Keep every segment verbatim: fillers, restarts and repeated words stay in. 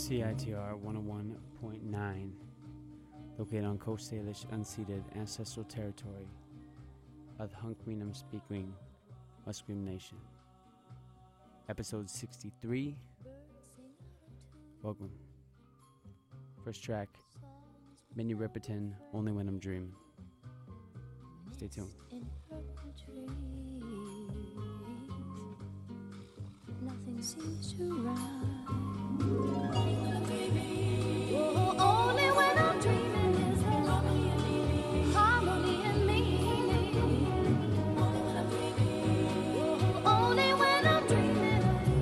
C I T R one oh one point nine, located on Coast Salish unceded ancestral territory of the Hunkweenum speaking Musqueam Nation. Episode sixty-three. Welcome. First track, Minnie Riperton, Only When I'm Dreaming. Stay tuned. Nothing seems to rhyme. Oh, only when I'm dreaming is there harmony in me. Oh, only when I'm dreaming.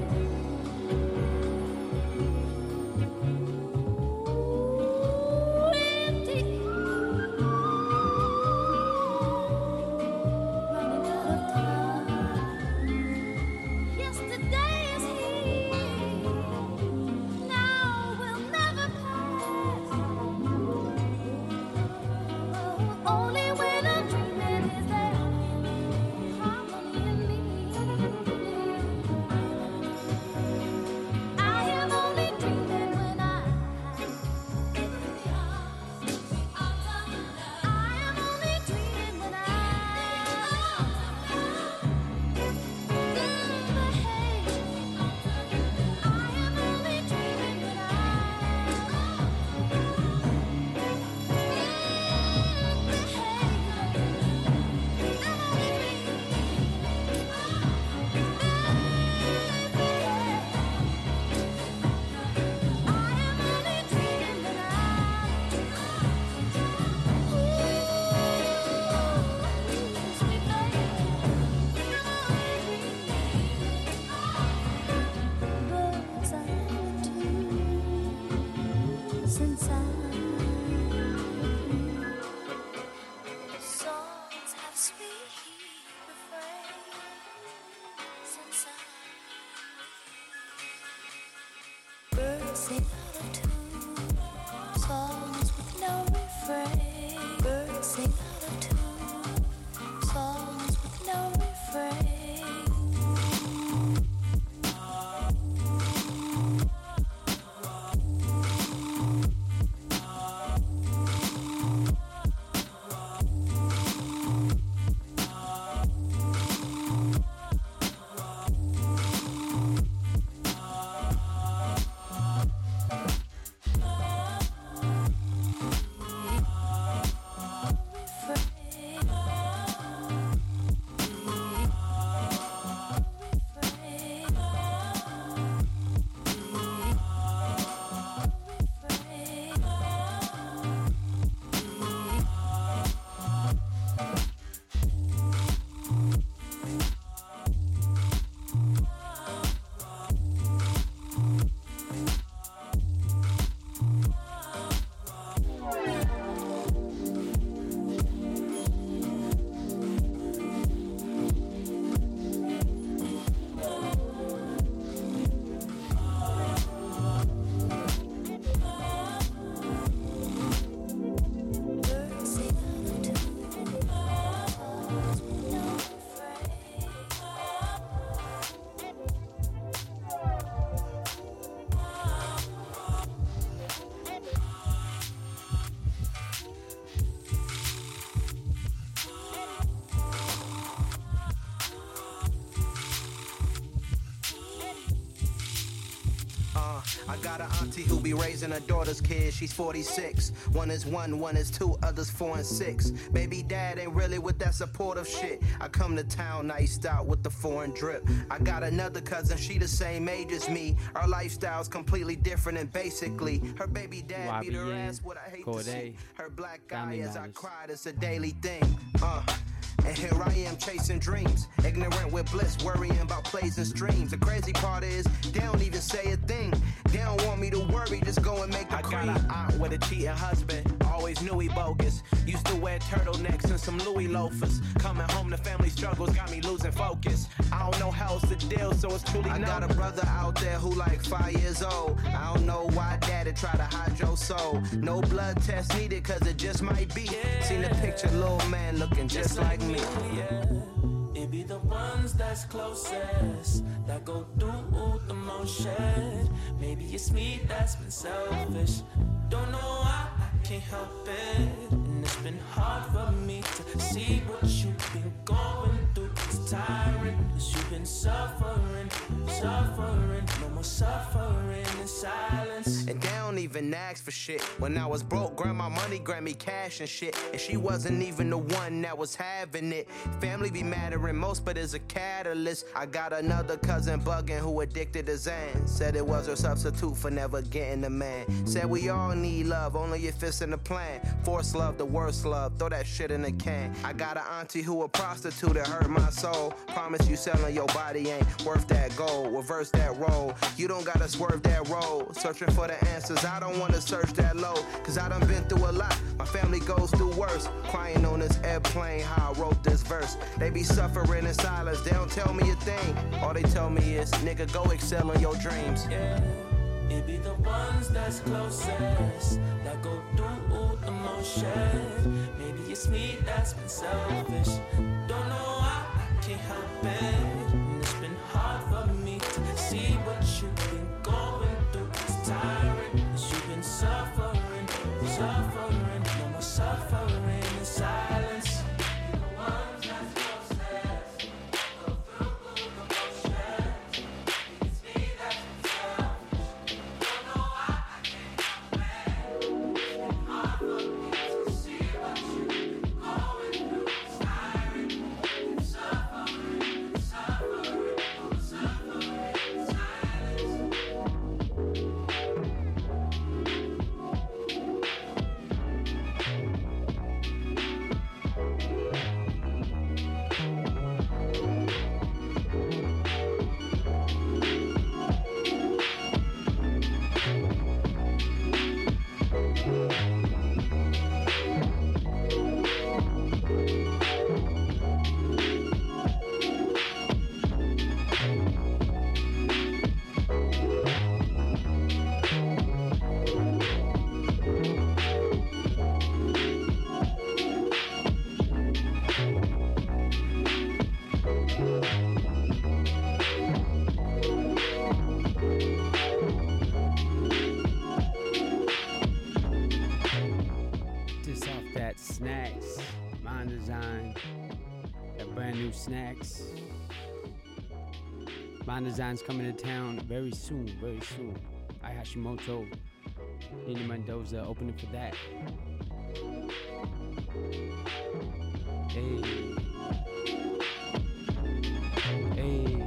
Ooh, empty. Running out of time. Yesterday is here. Now will never pass. Oh, only when I'm dreaming is there harmony in me. I am only dreaming when I I am only dreaming when I I am only dreaming when since I'm songs have sweet refrain. Since I'm birds sing out of tune, songs with no refrain. Birds sing out of tune, songs with no refrain. I got an auntie who be raising her daughter's kids. She's forty-six. One is one, one is two, others four and six. Baby dad ain't really with that supportive shit. I come to town iced out with the foreign drip. I got another cousin, she the same age as me. Our lifestyle's completely different and basically her baby dad beat her ass. What I hate to see. Her black eye as I cried, it's a daily thing. Uh. And here I am chasing dreams, ignorant with bliss, worrying about plays and streams. The crazy part is, they don't even say a thing. They don't want me to worry, just go and make a cream. I got an aunt with a cheating husband, always knew he bogus. Used to wear turtlenecks and some Louis loafers. Coming home to family struggles got me losing focus. I don't know how else to deal, so it's truly I got a brother out there who like five years old. I don't know why daddy try to hide your soul. No blood test needed, cause it just might be. Seen the picture, little man looking just like me. Yeah, it be the ones that's closest that go through the motion. don't shed. Maybe it's me that's been selfish. Don't know why, I can't help it. And it's been hard for me to see what you've been going through. It's tiring, cause you've been suffering, suffering. No more suffering in silence. And they don't even ask for shit. When I was broke, grandma money grabbed me cash and shit. And she wasn't even the one that was having it. Family be madder than most, but is a catalyst. I got another cousin bugging who addicted to Xan. Said it was her substitute for never getting a man. Said we all need love, only if it's in the plan. Force love, the worst love, throw that shit in a can. I got an auntie who a prostitute that hurt my soul. Promise you selling your body ain't worth that gold. Reverse that role, you don't gotta swerve that road. Searching for the answers, I don't wanna search that low. Cause I done been through a lot, my family goes through worse. Crying on this airplane, how I wrote this verse. They be suffering in silence, they don't tell me a thing. All they tell me is, nigga, go excel in your dreams. Yeah, it be the ones that's closest that go through the motion. Maybe it's me that's been selfish. Don't know why, I can't help it. And it's been hard for me to see what you've been going through. It's tiring, cause you've been suffering, suffering. No more suffering in silence. The ones that's closest go through the motion. It's me that's been selfish. Don't know why, I can't help it. It's been hard for me to see what you've been going through. It's tiring, it's suffering, suffering, suffering in silence. Just off that Snacks, Mind Design, that brand new Snacks. Mind Design's coming to town very soon, very soon. I Hashimoto, Nina Mendoza, opening for that. Hey. Hey.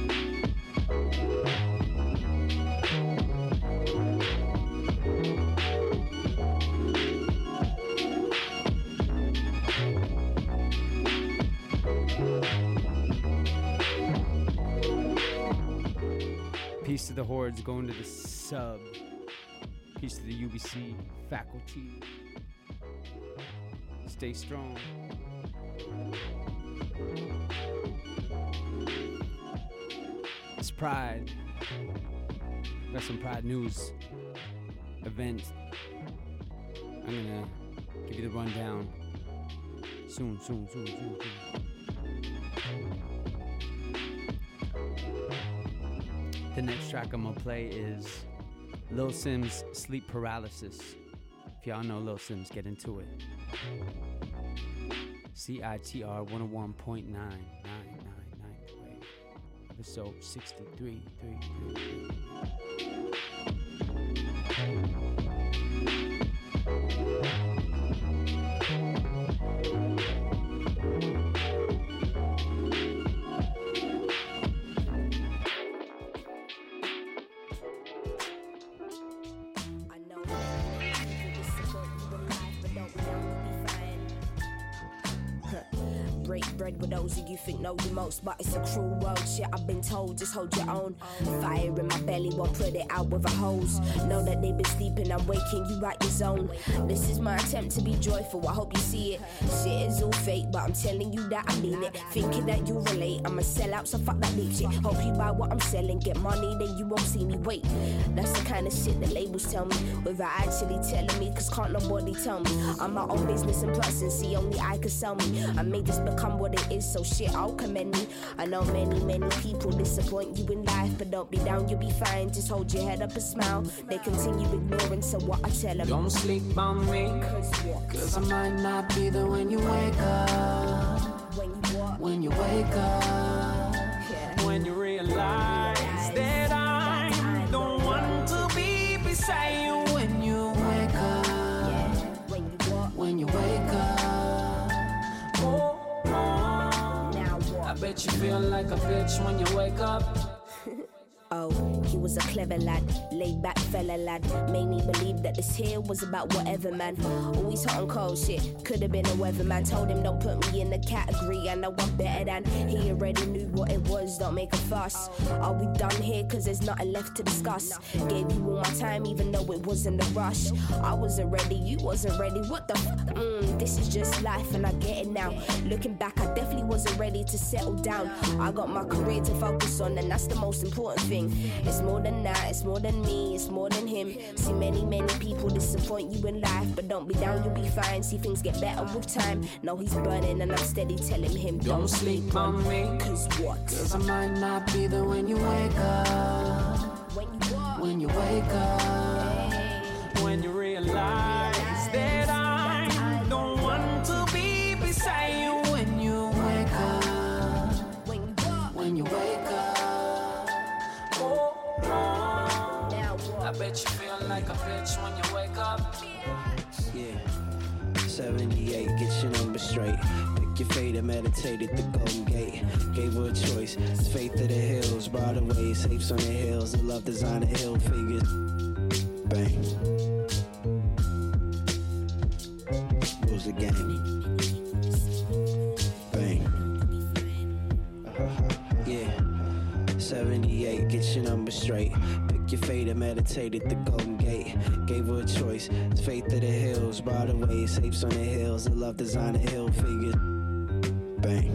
Peace to the hordes going to the sub. Peace to the U B C faculty. Stay strong. It's Pride. Got some Pride news event. I'm gonna give you the rundown soon, soon, soon, soon, soon. The next track I'm gonna play is Lil Simz, Sleep Paralysis. If y'all know Lil Simz, get into it. C I T R one oh one point nine nine nine nine wave. Episode sixty-three, three, three, three. You think know the most, but it's a cruel world. Shit, I've been told, just hold your own. Fire in my belly, won't put it out with a hose. Know that they've been sleeping, I'm waking you right your zone. This is my attempt to be joyful, I hope you see it. Shit is all fake, but I'm telling you that I mean it. Thinking that you relate, I'm a sellout, so fuck that deep shit. Hope you buy what I'm selling, get money, then you won't see me wait. That's the kind of shit the labels tell me, without actually telling me, cause can't nobody tell me. I'm my own business and person, see only I can sell me. I made this become what it it is, so shit, I'll commend me. I know many, many people disappoint you in life, but don't be down, you'll be fine. Just hold your head up and smile. They continue ignoring, so what I tell them: don't sleep on me, cause what? Cause I might not be there when you wake up. When you what? When you wake up. Yeah. When you realize that I'm the one to be beside you when you wake up. Yeah. When you what? When you wake up. Oh, oh. Now what? I bet you feel like a bitch when you wake up. Oh, he was a clever lad, laid back fella lad. Made me believe that this here was about whatever, man. Always hot and cold shit, could have been a weatherman. Told him don't put me in the category, I know I'm better than. He already knew what it was, don't make a fuss. Are we done here, cause there's nothing left to discuss? Gave you all my time even though it wasn't a rush. I wasn't ready, you wasn't ready, what the f***? Mm, this is just life and I get it now. Looking back, I definitely wasn't ready to settle down. I got my career to focus on and that's the most important thing. It's more than that, it's more than me, it's more than him. See many, many people disappoint you in life, but don't be down, you'll be fine. See things get better with time. No, he's burning and I'm steady telling him don't, don't sleep on me. Cause what? Cause I might not be there when you wake up. When you what? When you wake up. Hey. When you realize, realize that I'm the one to be beside you when you wake up. When you what? When you wake up. I bet you feel like a bitch when you wake up. Yeah, seventy-eight, get your number straight. Pick your fate and meditate at the Golden Gate. Gave her a choice, it's faith of the hills. By the way, safes on the hills. I love designer hill figures. Bang. Rules the game. Bang. Yeah, seventy-eight, get your number straight. Your fate and meditate at the Golden Gate. Gave her a choice, it's faith of the hills. By the way, safes on the hills. I love designer hill figures. Bang.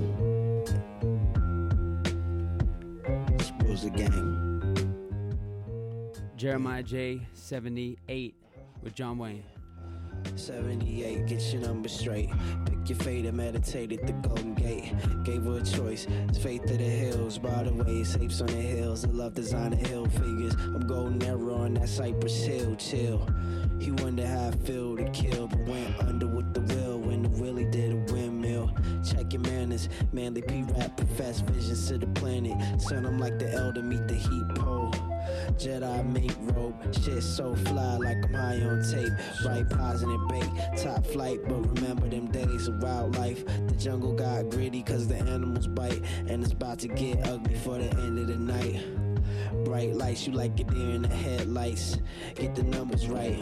Rules the game. Jeremiah J. seventy-eight with John Wayne. seventy-eight, get your number straight. Pick your fate and meditate at the Golden Gate. Gave her a choice, it's faith of the hills. By the way, safes on the hills. I love designer hill figures. I'm golden era on that Cypress Hill, chill. He wondered how I feel to kill, but went under with the will when the Willie did a windmill. Check your manners, manly P-rap, profess visions to the planet. Son, I'm like the elder, meet the heat pole. Jedi mate robe, shit so fly like I'm high on tape. Right positive bait, top flight, but remember them days of wildlife. The jungle got gritty cause the animals bite, and it's about to get ugly for the end of the night. Bright lights, you like it there in the headlights. Get the numbers right.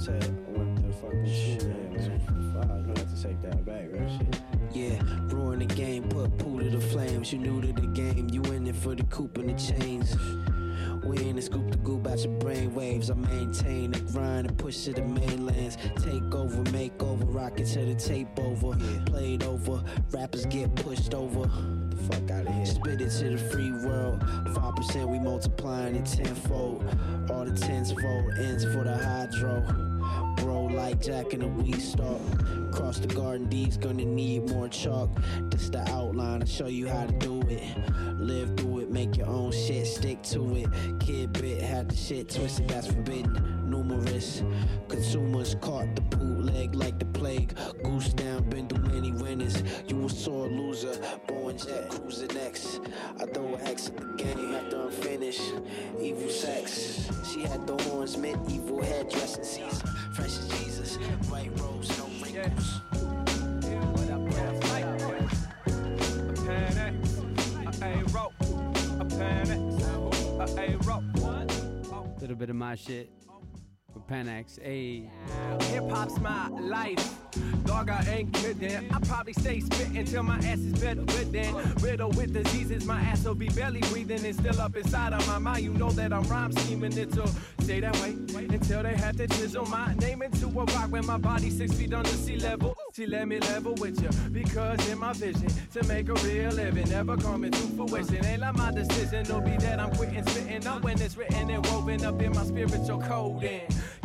Yeah, ruin the game, put pool to the flames. You new to the game, you in it for the coupe and the chains. We in the scoop the goop out your brain waves. I maintain the grind and push to the mainlands. Take over, make over, rock it to the tape over. Played over, rappers get pushed over. The fuck out of here. Spit it to the free world. Five percent we multiplying it tenfold. All the tens fold ends for the hydro. Bro, like Jack in a weed stalk. Cross the garden, D's gonna need more chalk. This the outline, I'll show you how to do it. Live through it, make your own shit, stick to it. Kid bit, had the shit twisted, that's forbidden. Numerous consumers caught the bootleg like the plague. Goose down, been through many winners. You a sore loser, born jet, cruiser next. I throw an X at the game after I'm finished. Evil sex, she had the horns, medieval head dressing season. Fresh as Jesus, white robes, no wrinkles. What up, what up, like a panic, a rope, a panic, a rope. Little bit of my shit with Panax. Ayy. Hip hop's my life. Dog, I ain't kidding. I probably stay spitting till my ass is bedridden. Riddle with diseases, my ass will be belly breathing. It's still up inside of my mind. You know that I'm rhyme scheming. It'll stay that way until they have to chisel my name into a rock when my body's six feet under sea level. She let me level with you because in my vision to make a real living never coming to fruition. Ain't like my decision. It'll be that I'm quitting spitting up when it's written and woven up in my spiritual coding.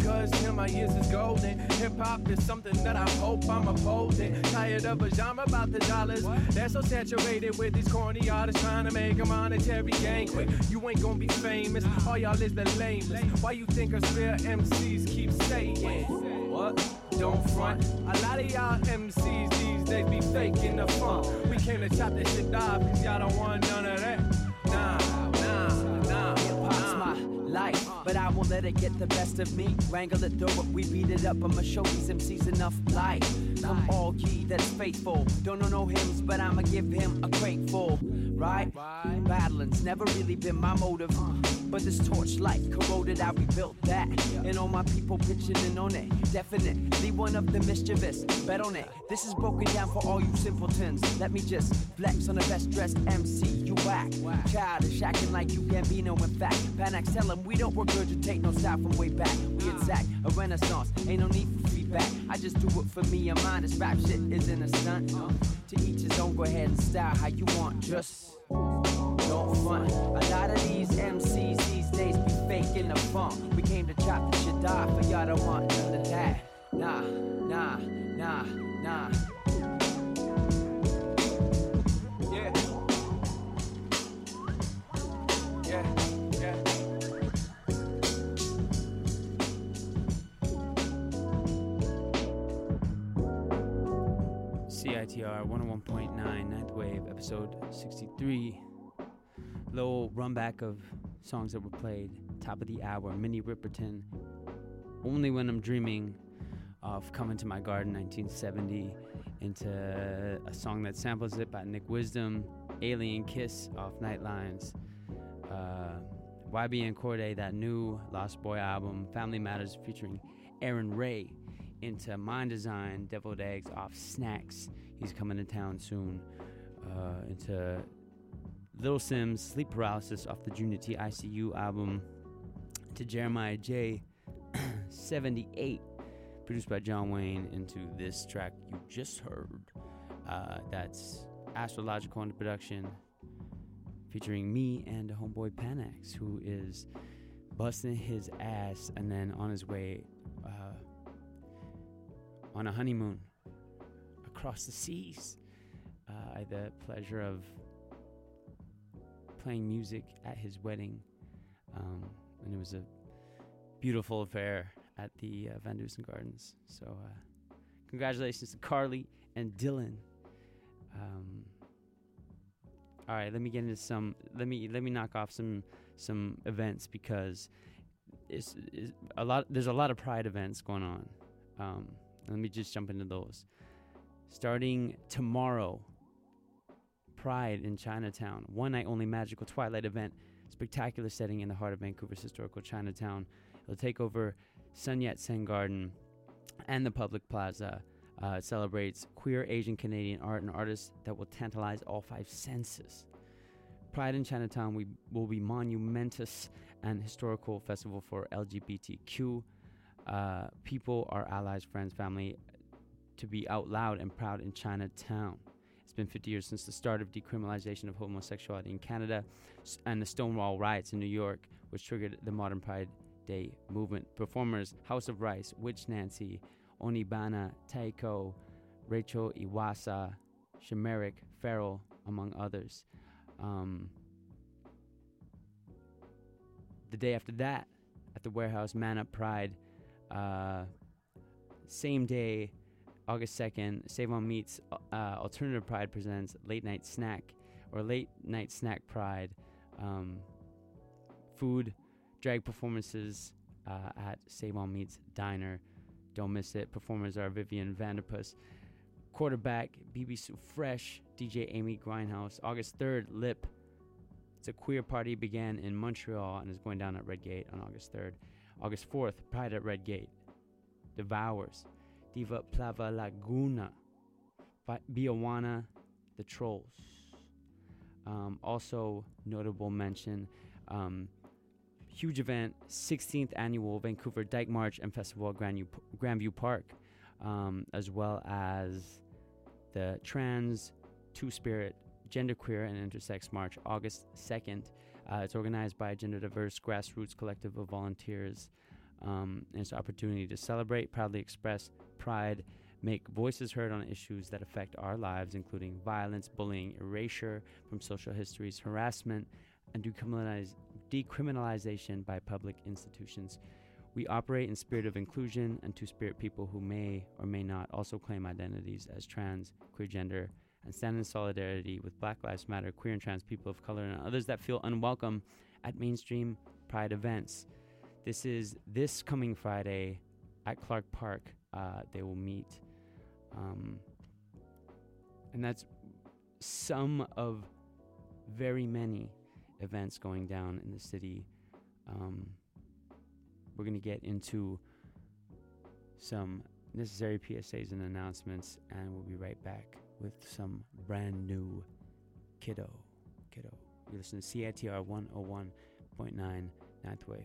Cause till my years is golden. Hip hop is something that I hope I'm upholding. Tired of a genre about the dollars. They're so saturated with these corny artists trying to make a monetary gain quick. You ain't gonna be famous. All y'all is the lamest. Why you think us real M Cs keep saying what? Don't front. A lot of y'all M Cs these days be faking the funk. We came to chop this shit off cause y'all don't want none of that. Nah, nah, nah. Hip-hop's my life, but I won't let it get the best of me. Wrangle it, throw it, we beat it up. I'ma show these M Cs enough life. From all ye that's faithful. Don't know no hymns, but I'ma give him a crate full. Right? Battling's never really been my motive. But this torch light corroded, I rebuilt that. And all my people pitching in on it. Definitely one of the mischievous. Bet on it. This is broken down for all you simpletons. Let me just flex on the best dressed M C. You whack. Childish, acting like you Gambino. In fact, Panax tell him we don't regurgitate no style from way back. We exact a renaissance. Ain't no need for feedback. I just do it for me and mine. This rap shit isn't a stunt. To each his own, go ahead and style how you want. Just don't front. A lot of these M Cs these days be faking the funk. We came to chop the shit off, but y'all don't want none of that. Nah, nah, nah, nah. Yeah. Yeah, yeah. C I T R one oh one point nine, Ninth Wave, episode sixty-three. Little run back of songs that were played. Top of the hour, Minnie Riperton. Only When I'm Dreaming, off Coming to My Garden, nineteen seventy. Into a song that samples it by Nick Wisdom. Alien Kiss off Nightlines. Uh, Y B N Corday, that new Lost Boy album. Family Matters featuring Aaron Ray. Into Mind Design, Deviled Eggs off Snacks. He's coming to town soon. Uh, into Little Sims, Sleep Paralysis off the Junior T I C U album. To Jeremiah J, seventy-eight, produced by John Wayne. Into this track you just heard. Uh, that's Astrological under production, featuring me and homeboy Panax, who is busting his ass and then on his way uh, on a honeymoon across the seas. Uh, I had the pleasure of playing music at his wedding, um, and it was a beautiful affair at the uh, Van Dusen Gardens. So uh, congratulations to Carly and Dylan. Um, all right, let me get into some. Let me let me knock off some some events because it's, it's a lot. There's a lot of Pride events going on. Um, let me just jump into those. Starting tomorrow, Pride in Chinatown, one night only magical twilight event, spectacular setting in the heart of Vancouver's historical Chinatown. It'll take over Sun Yat-sen Garden and the public plaza. Uh, it celebrates queer Asian Canadian art and artists that will tantalize all five senses. Pride in Chinatown we, will be monumentous and historical festival for L G B T Q uh, people, our allies, friends, family, to be out loud and proud in Chinatown. It's been fifty years since the start of decriminalization of homosexuality in Canada and the Stonewall riots in New York, which triggered the modern Pride Day movement. Performers House of Rice, Witch Nancy, Onibana, Taiko, Rachel Iwasa, Shameric, Farrell, among others. Um, the day after that, at the Warehouse, Man Up Pride, uh, same day, August second, Save On Meats uh, Alternative Pride presents Late Night Snack, or Late Night Snack Pride. Um, food, drag performances uh, at Save On Meats Diner. Don't miss it. Performers are Vivian Vanderpuss, Quarterback, B B Sue Fresh, D J Amy Grindhouse. August third, Lip. It's a queer party, began in Montreal and is going down at Redgate on August third. August fourth, Pride at Redgate. Devours, Diva Plava Laguna, Biawana, The Trolls. Um, also, notable mention, um, huge event, sixteenth annual Vancouver Dyke March and Festival at Grand Grandview Park, um, as well as the Trans, Two-Spirit, Genderqueer, and Intersex March, August second. Uh, it's organized by a gender-diverse grassroots collective of volunteers. Um, and it's an opportunity to celebrate, proudly express pride, make voices heard on issues that affect our lives, including violence, bullying, erasure from social histories, harassment, and decriminalize, decriminalization by public institutions. We operate in spirit of inclusion and two-spirit people who may or may not also claim identities as trans, queer gender, and stand in solidarity with Black Lives Matter, queer and trans people of color, and others that feel unwelcome at mainstream pride events. This is this coming Friday at Clark Park. Uh, they will meet. Um, and that's some of very many events going down in the city. Um, we're going to get into some necessary P S As and announcements, and we'll be right back with some brand new Kiddo. Kiddo. You listen to C I T R one oh one point nine, Ninth Wave.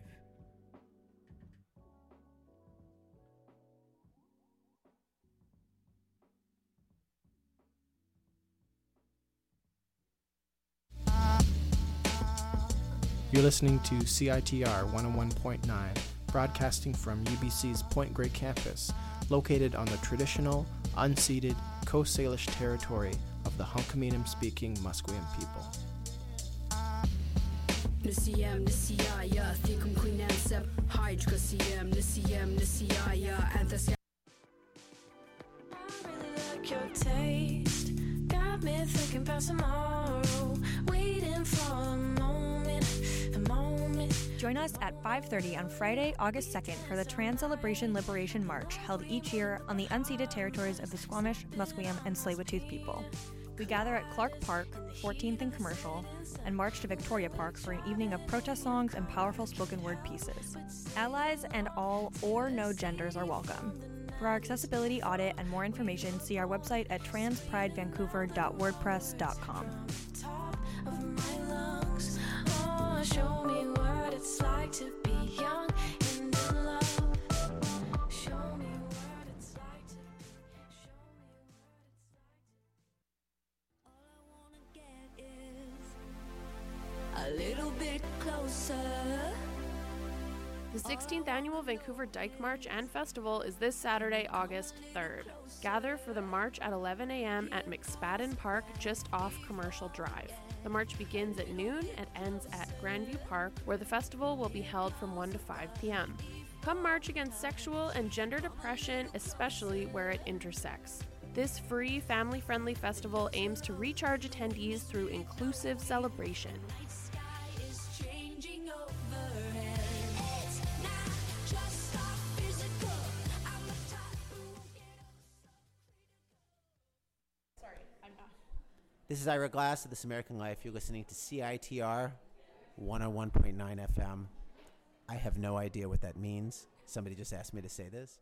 You're listening to C I T R one oh one point nine, broadcasting from U B C's Point Grey campus, located on the traditional, unceded Coast Salish territory of the Hunkaminam-speaking Musqueam people. Your taste got me thinking about tomorrow, waiting for a moment, a moment. Join us at five thirty on Friday, August second for the Trans Celebration Liberation March held each year on the unceded territories of the Squamish, Musqueam, and Tsleil-Waututh people. We gather at Clark Park, fourteenth and Commercial, and march to Victoria Park for an evening of protest songs and powerful spoken word pieces. Allies and all or no genders are welcome. For our accessibility audit and more information, see our website at trans pride vancouver dot wordpress dot com. Show me what it's like to be young and in love. Show me what it's like to be. Show me what it's like to. All I wanna get is a little bit closer. The sixteenth Annual Vancouver Dyke March and Festival is this Saturday, August third. Gather for the march at eleven a.m. at McSpadden Park, just off Commercial Drive. The march begins at noon and ends at Grandview Park, where the festival will be held from one to five p.m. Come march against sexual and gender depression, especially where it intersects. This free, family-friendly festival aims to recharge attendees through inclusive celebration. This is Ira Glass of This American Life. You're listening to C I T R one oh one point nine F M. I have no idea what that means. Somebody just asked me to say this.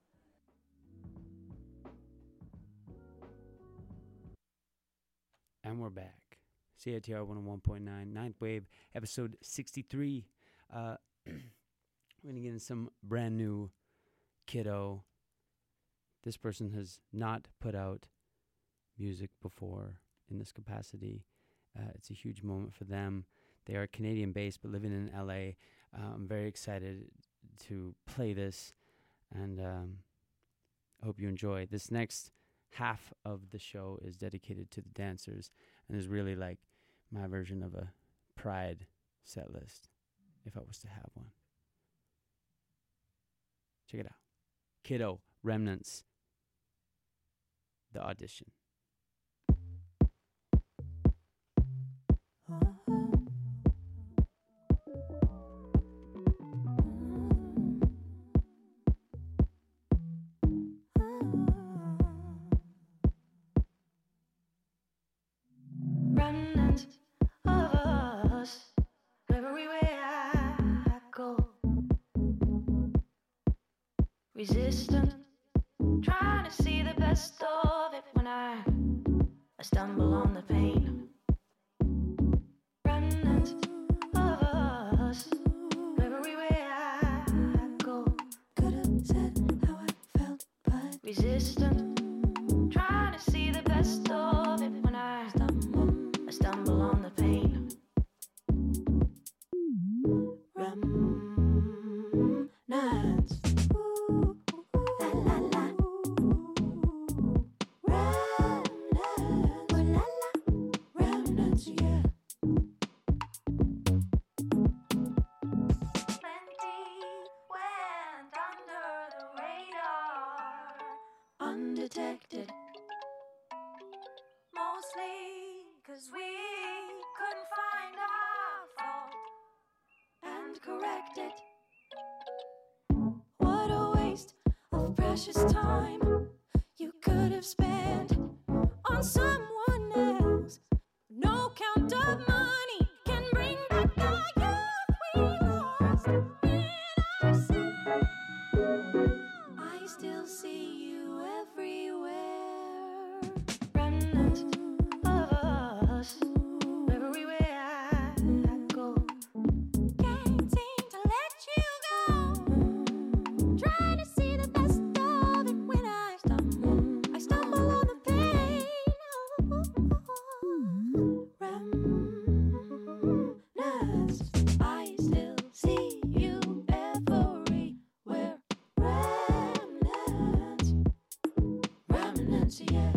And we're back. C I T R one oh one point nine, Ninth Wave, episode sixty-three. Uh, we're going to get in some brand new Kiddo. This person has not put out music before in this capacity. Uh, it's a huge moment for them. They are Canadian-based but living in L A. Uh, I'm very excited to play this, and um, I hope you enjoy. This next half of the show is dedicated to the dancers, and is really like my version of a Pride set list, if I was to have one. Check it out. Kiddo, Remnants, The Audition. Remnants of us, everywhere I go. Resistant, trying to see the best of it when I, I stumble on the pain. Remnants of us, everywhere I go. Could have said how I felt, but resistant, trying to see the best of it when I stumble, I stumble on the pain. Remnants. undetected. Mostly 'cause we couldn't find our fault and correct it. What a waste of precious time you could have spent on someone else. No count of money can bring back the youth we lost in ourselves. I still see you everywhere. Remnants of us, everywhere I go. Can't seem to let you go. Trying to see the best of it when I stumble. I stumble on the pain. Remnants, I still see you everywhere. Remnants, remnants, yeah.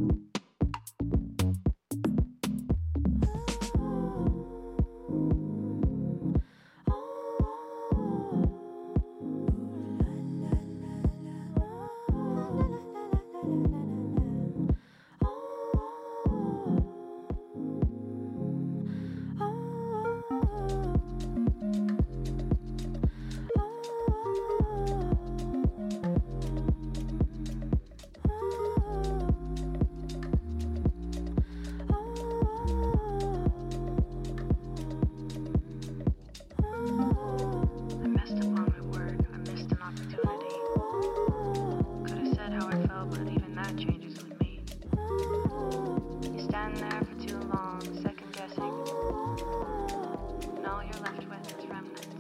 I messed up on my word. I missed an opportunity. Could have said how I felt, but even that changes with me. You stand there for too long, second guessing. And all you're left with is remnants.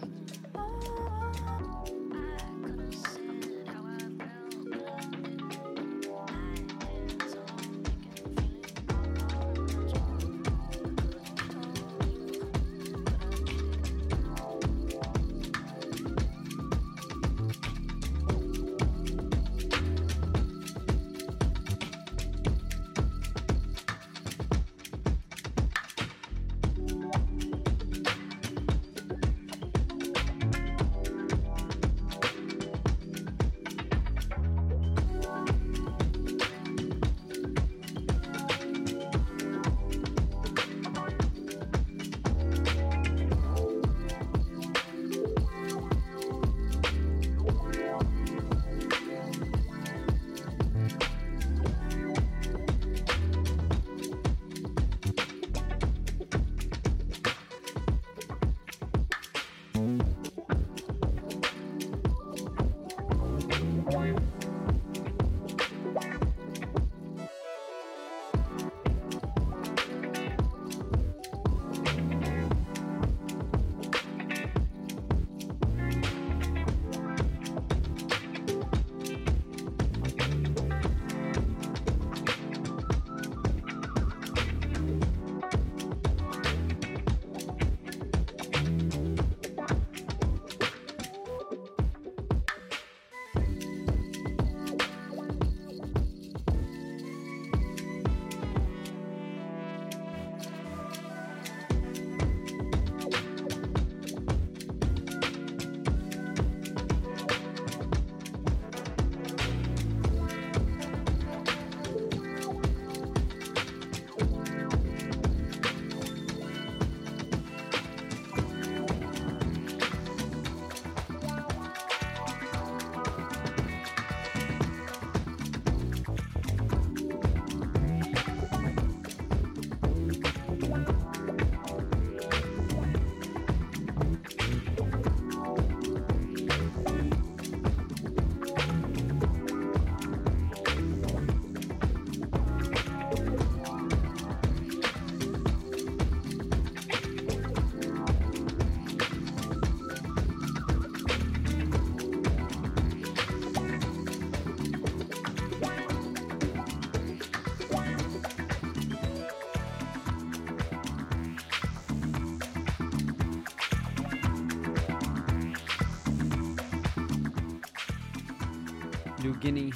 New Guinea,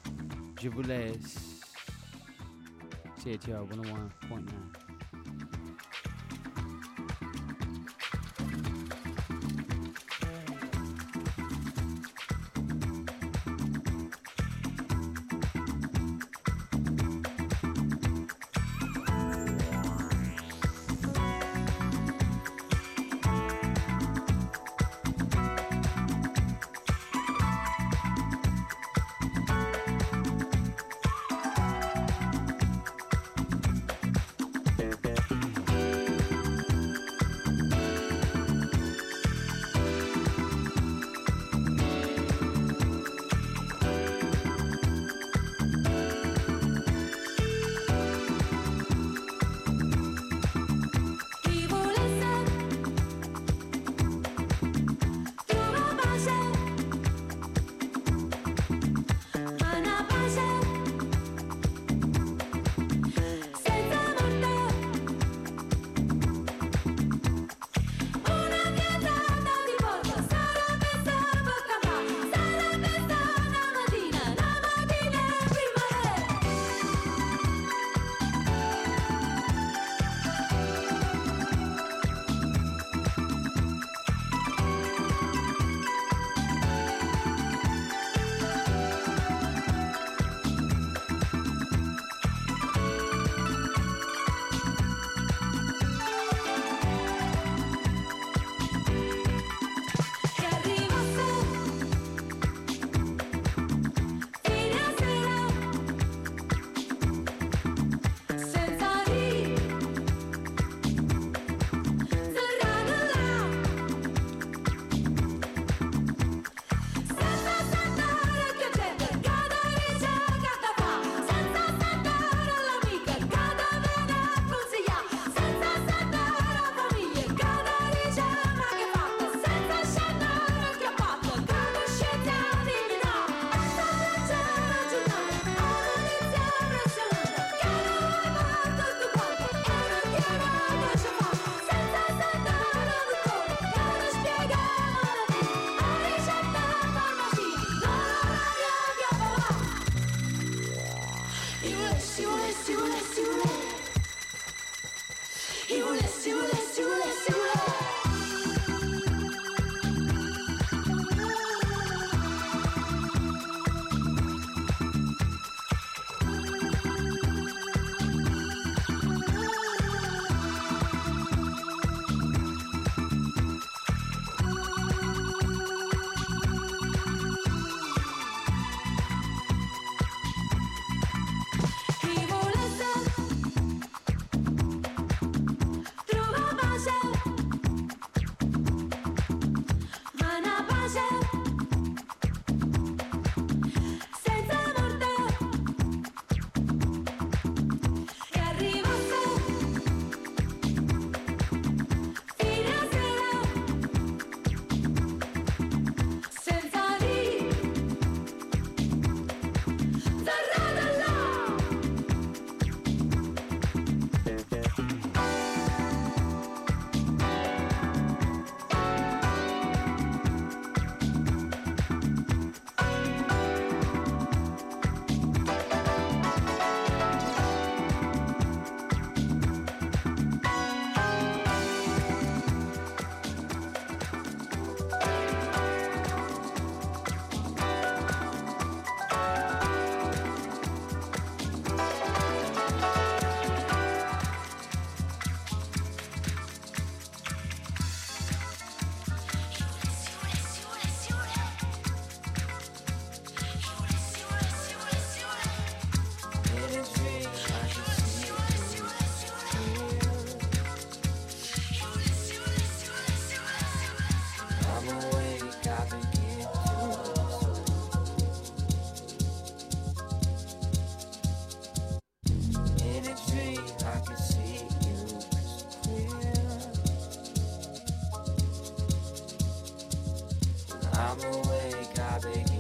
Je vous laisse. C I T R one oh one point nine. awake, I begin to. In a dream, I can see you clear. When I'm awake, I begin to.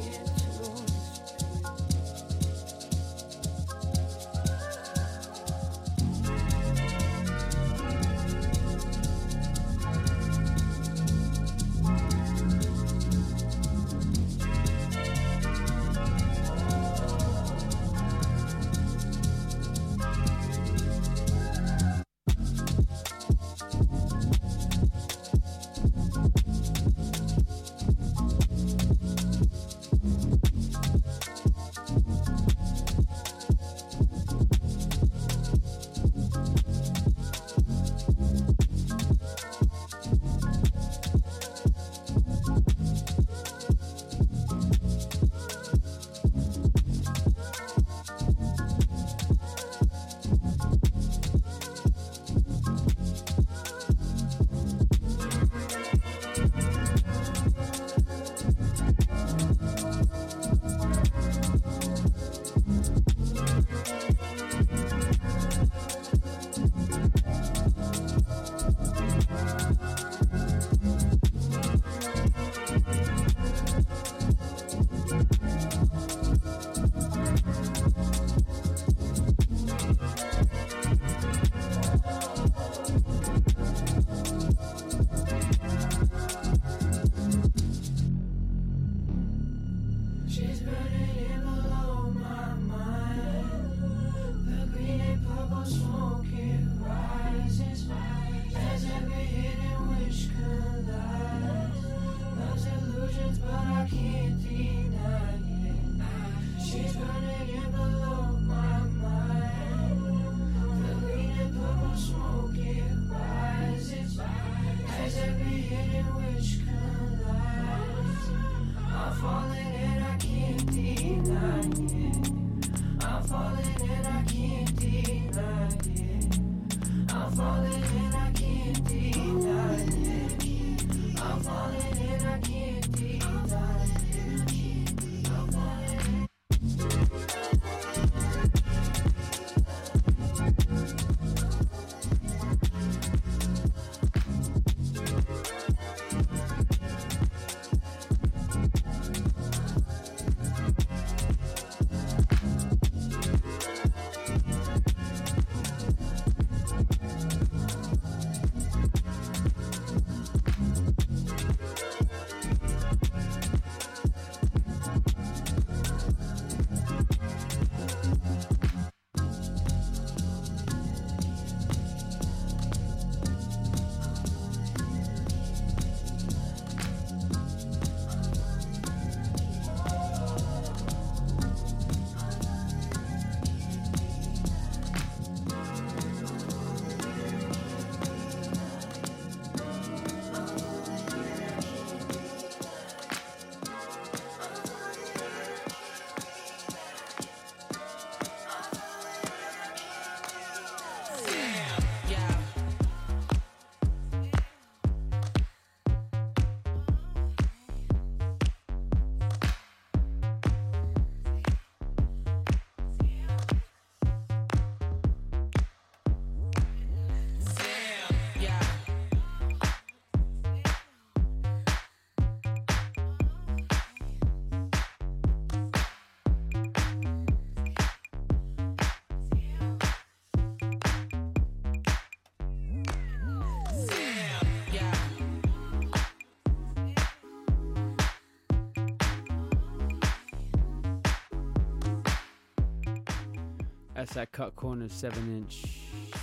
That's that cut corner seven inch.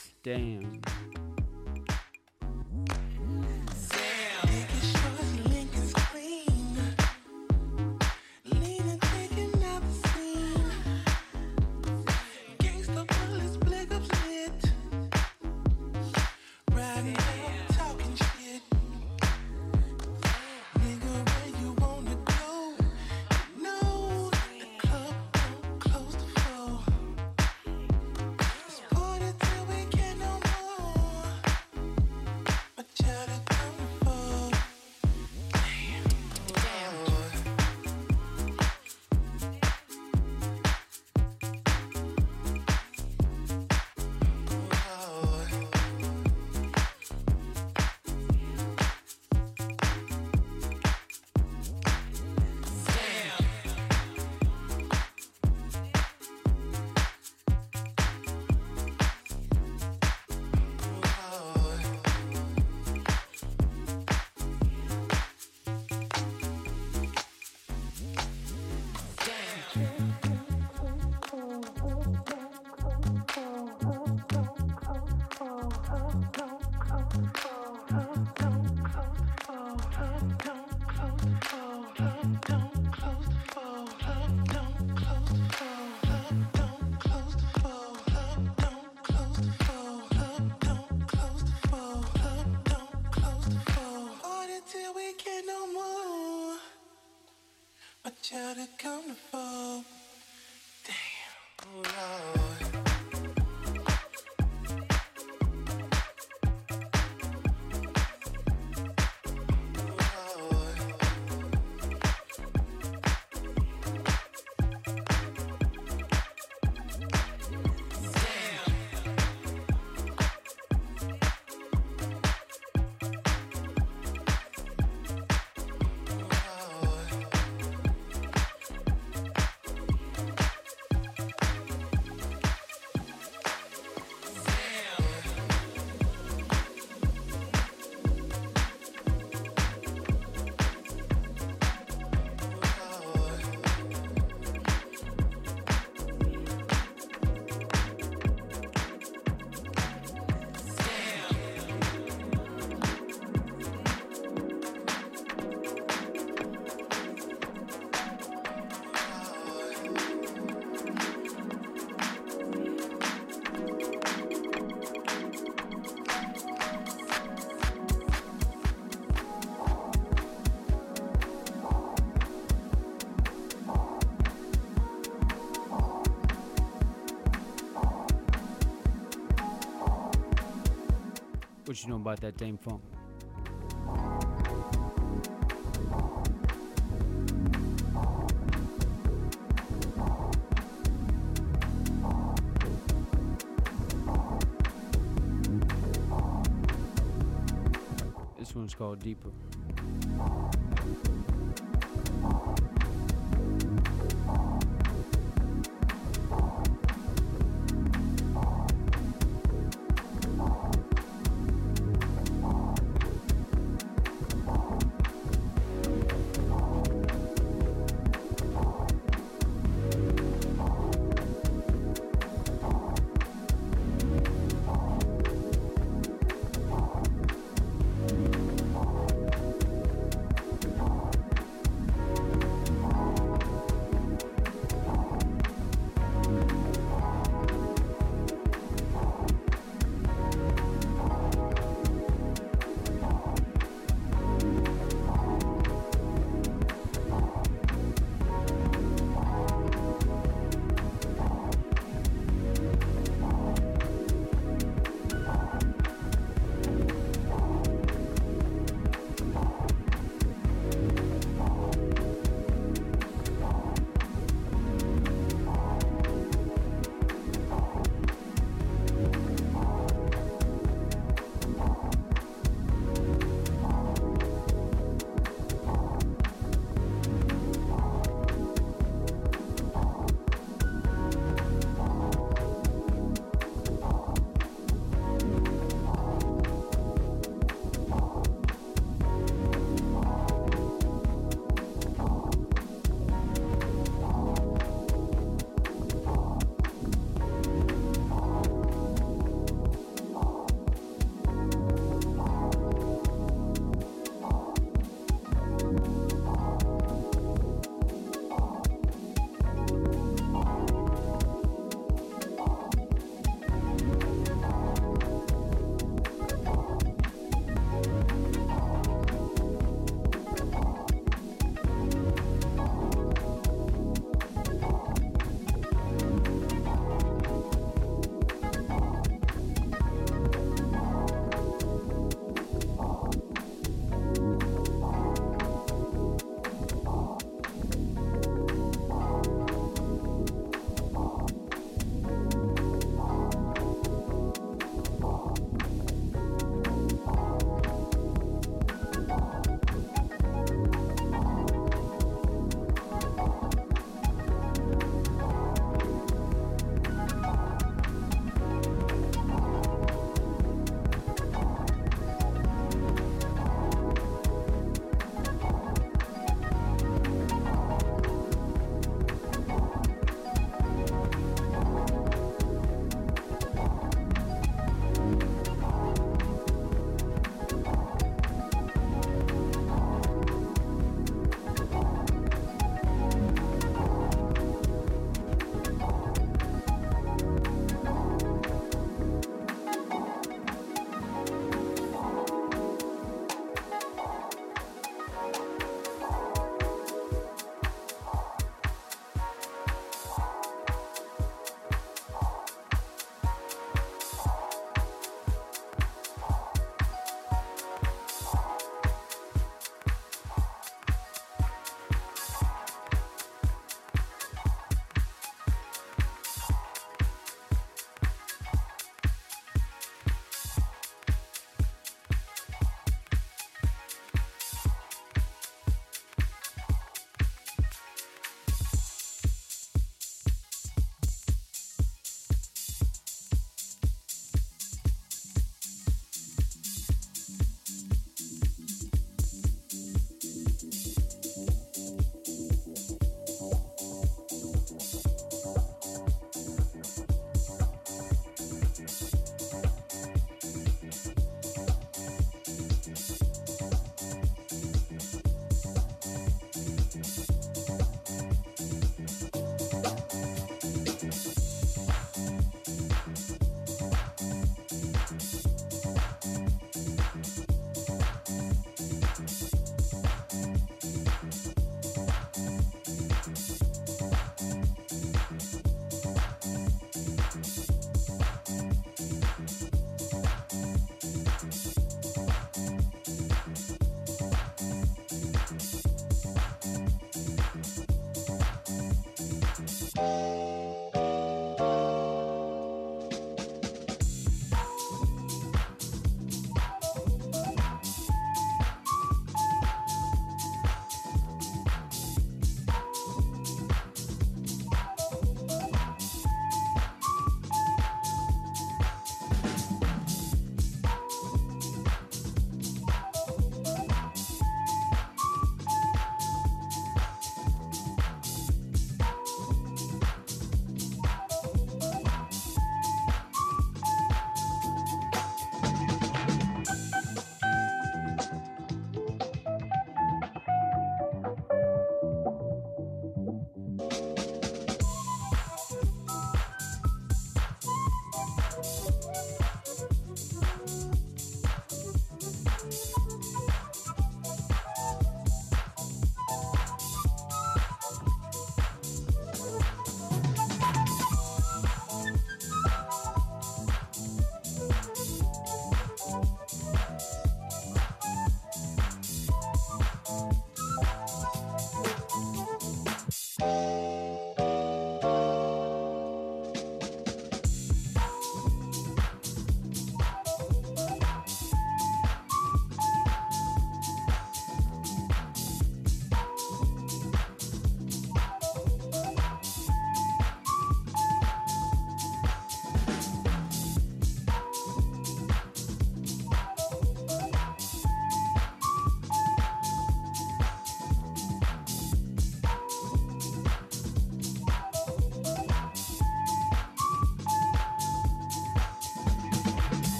Damn. Party till we get no more. you to come to fall. Damn, oh Lord. What you know about that Dame Funk? This one's called Deeper.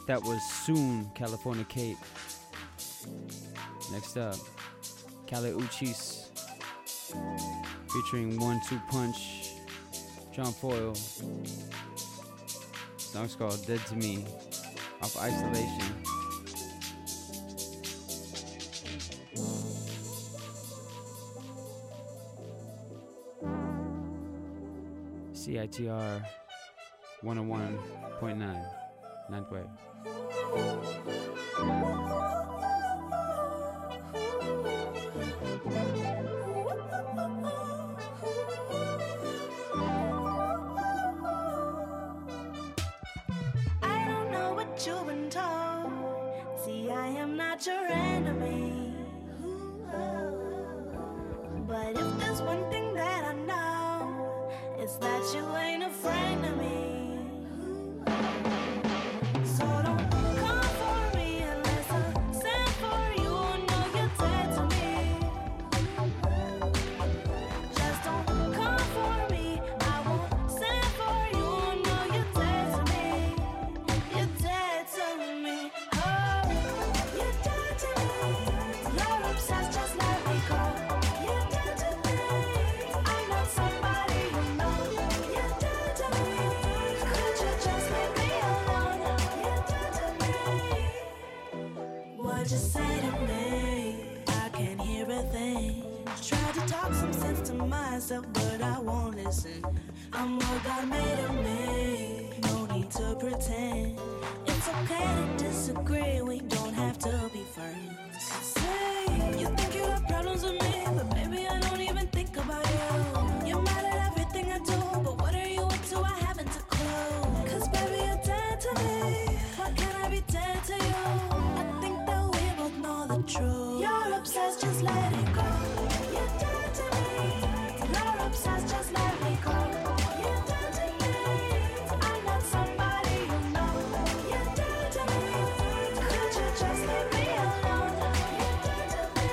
That was Soon, California Kate. Next up, Kale Uchis featuring One Two Punch, John Foyle. Song's called Dead to Me, off Isolation. C I T R one oh one point nine, ninth wave. I don't know what you've been told. See, I am not your enemy. But if there's one thing that I know, it's that you ain't afraid of me. So don't come for me unless I send for you. No, you're dead to me. Just don't come for me. I won't send for you. No, you're dead to me. You're dead to me. Oh, you're dead to me. You're obsessed, just let me go. You're dead to me. I'm not somebody you know. You're dead to me. Could you just leave me alone? You're dead to me. What'd you say to me? I can't hear a thing. Tried to talk some sense to myself, but I won't listen. I'm what God made of me. No need to pretend. It's okay to disagree. We don't have to be friends. Say you think you have problems with me, but baby I don't even think about you. You're mad at everything I do, but what are you up to? I haven't a clue. Cause baby you're dead to me. Why can't I be dead to you? I think that we both know the truth. You're obsessed, just let it go. You're dead to me. You're obsessed, just let me go. You're dead to me. I'm not somebody you know. You're dead to me. Could you just leave me alone? You're dead to me.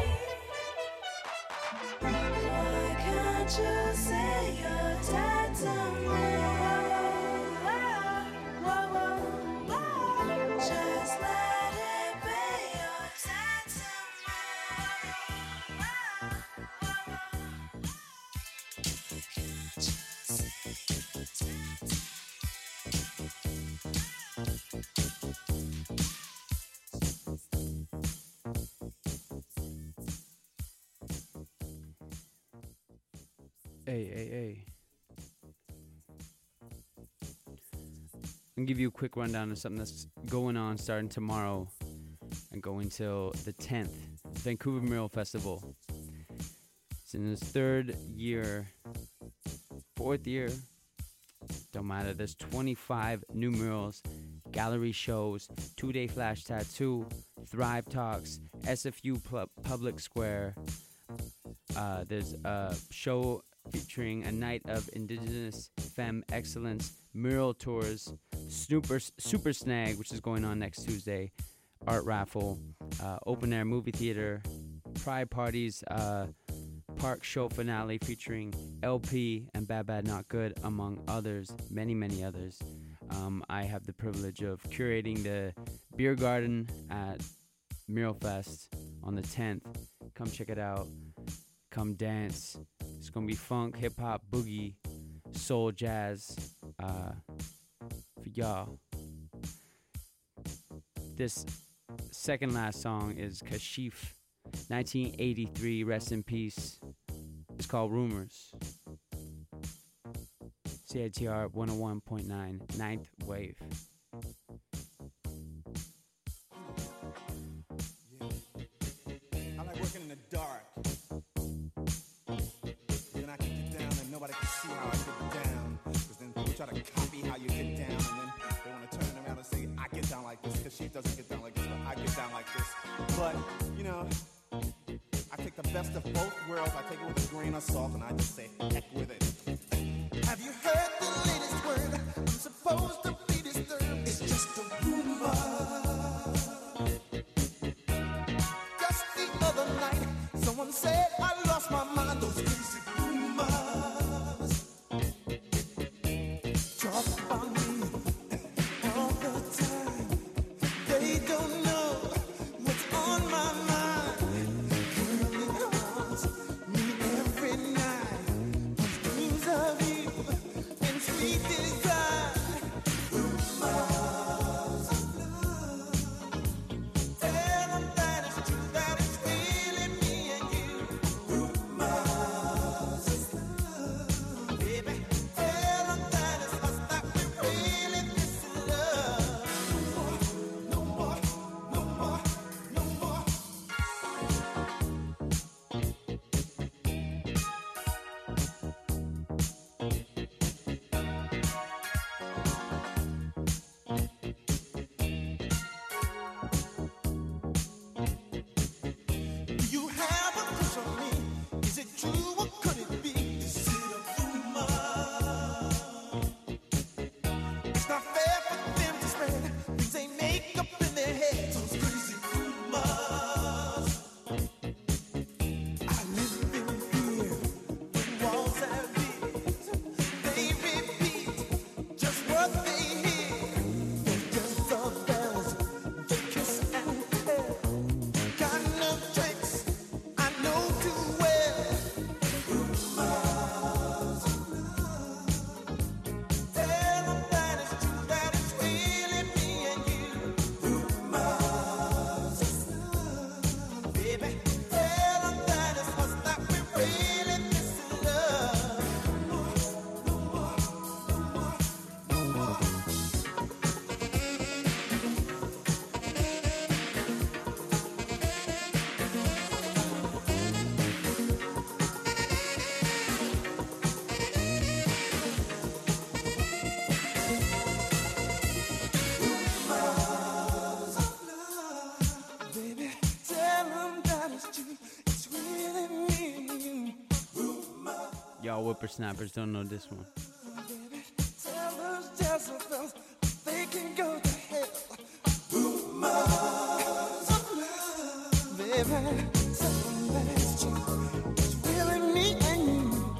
Why can't you say you're dead to me? Whoa, whoa, whoa. Just let it be. You're dead to Hey, hey, hey. I'm gonna give you a quick rundown of something that's going on starting tomorrow and going till the tenth. Vancouver Mural Festival. It's in its third year, fourth year. Don't matter. There's twenty-five new murals, gallery shows, two-day flash tattoo, Thrive Talks, S F U Pl- Public Square. Uh, there's a show featuring a night of Indigenous Femme Excellence, mural tours, Snooper, Super Snag, which is going on next Tuesday, art raffle, uh, open air movie theater, pride parties, uh, park show finale featuring L P and Bad Bad Not Good, among others, many, many others. Um, I have the privilege of curating the beer garden at Mural Fest on the tenth. Come check it out. Come dance. It's gonna be funk, hip hop, boogie, soul, jazz, uh, for y'all. This second last song is Kashif, nineteen eighty-three, rest in peace. It's called Rumors. C I T R one oh one point nine, ninth wave. I like working in the dark. Then I can get down and nobody can see how I get down. Because then people try to copy how you get down. And then they want to turn around and say, I get down like this. Because she doesn't get down like this, but I get down like this. But, you know, I take the best of both worlds. I take it with a grain of salt and I just say, heck with it. Have you heard the latest word? I'm supposed to be disturbed. It's just a rumor. Just the other night, someone said I lost my mind. Those crazy rumors talk about me all the time. Baby, tell them that it's us that we really miss in love. Baby, tell them that it's true. It's really me. Y'all whippersnappers don't know this one. Tell those Jezebels they can go to hell. Rumors of love, baby. Tell them that it's true. It's really me and you.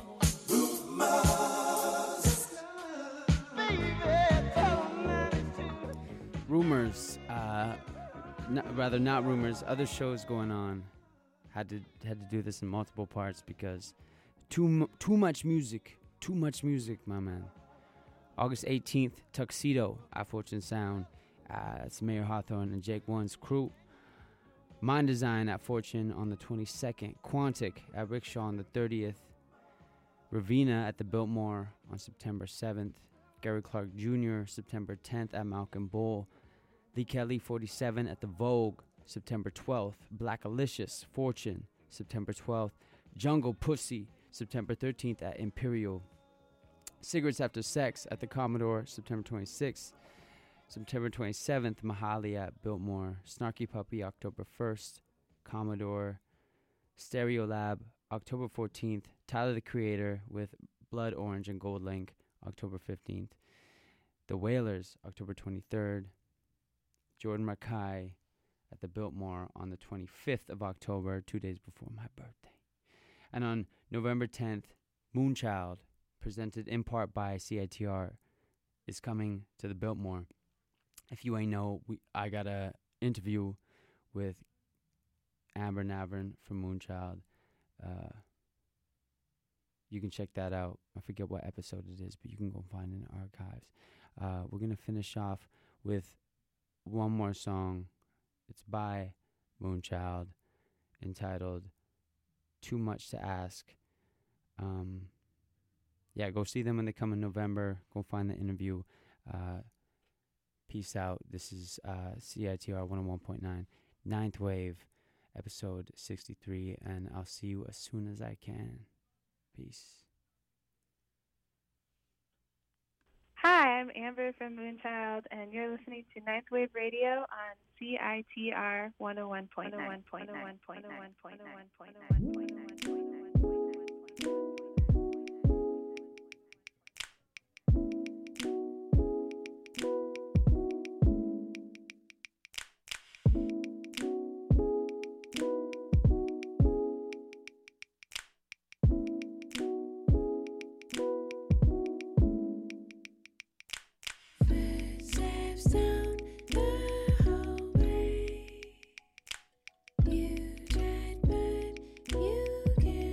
Rumors of love, baby. Tell them that it's true. Rumors, uh, not, rather not rumors, other shows going on. Had to had to do this in multiple parts because too mu- too much music, too much music, my man. August eighteenth, Tuxedo at Fortune Sound. Uh, it's Mayor Hawthorne and Jake One's crew. Mind Design at Fortune on the twenty-second. Quantic at Rickshaw on the thirtieth. Ravina at the Biltmore on September seventh. Gary Clark Junior September tenth at Malcolm Bull. Lee Kelly forty-seven at the Vogue September twelfth. Black Alicious Fortune September twelfth. Jungle Pussy September thirteenth at Imperial. Cigarettes After Sex at the Commodore September twenty-sixth. September twenty-seventh, Mahali at Biltmore. Snarky Puppy October first. Commodore. Stereo Lab October fourteenth. Tyler the Creator with Blood Orange and Gold Link October fifteenth. The Wailers October twenty-third. Jordan Mackay at the Biltmore on the twenty-fifth of October, two days before my birthday. And on November tenth, Moonchild, presented in part by C I T R, is coming to the Biltmore. If you ain't know, we, I got a interview with Amber Navern from Moonchild. Uh, you can check that out. I forget what episode it is, but you can go find it in the archives. Uh, we're going to finish off with one more song. It's by Moonchild, entitled Too Much to Ask. Um, yeah, go see them when they come in November. Go find the interview. Uh, peace out. This is uh, C I T R one oh one point nine, Ninth Wave, episode sixty-three, and I'll see you as soon as I can. Peace. Hi, I'm Amber from Moonchild, and you're listening to Ninth Wave Radio on C I T R one oh one point nine. Footsteps down the hallway. You tried, but you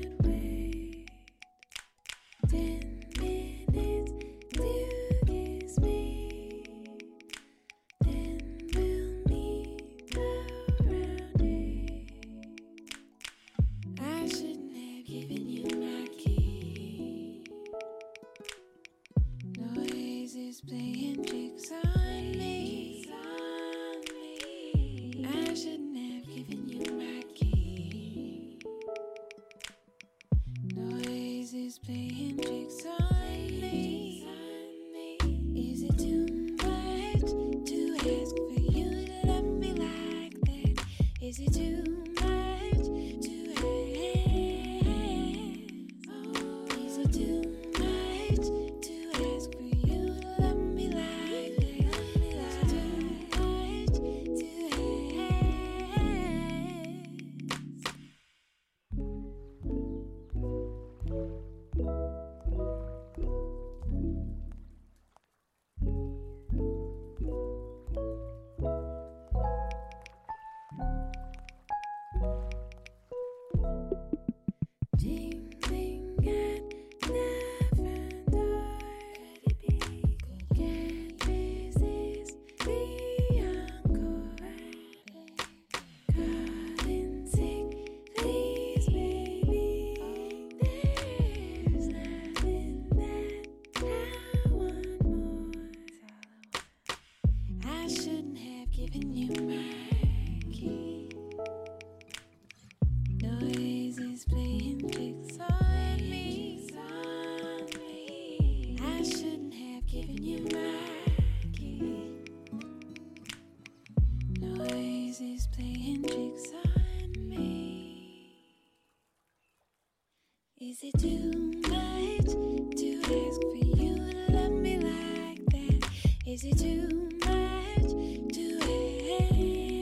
Is it too much to ask for you to love me like that? Is it too much to ask?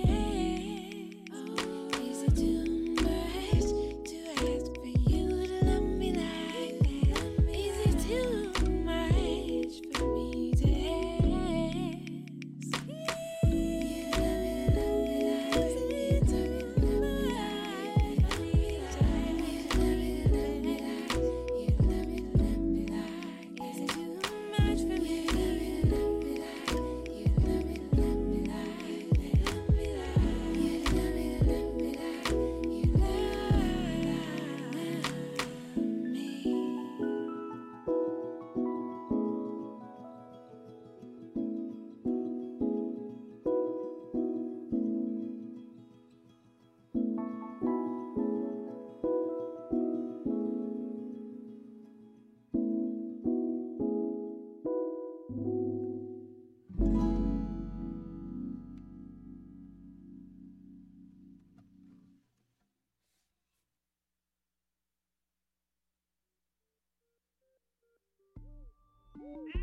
Is it too much to ask for you to love me like that? Is it too much for me to ask? You love me, love me like you talking to me like you love me, love me like you love me, love me like. Is it too much for me? You love me, love me like you love me, love me like you love me, love me like you love me, love me like you love me. Mm-hmm.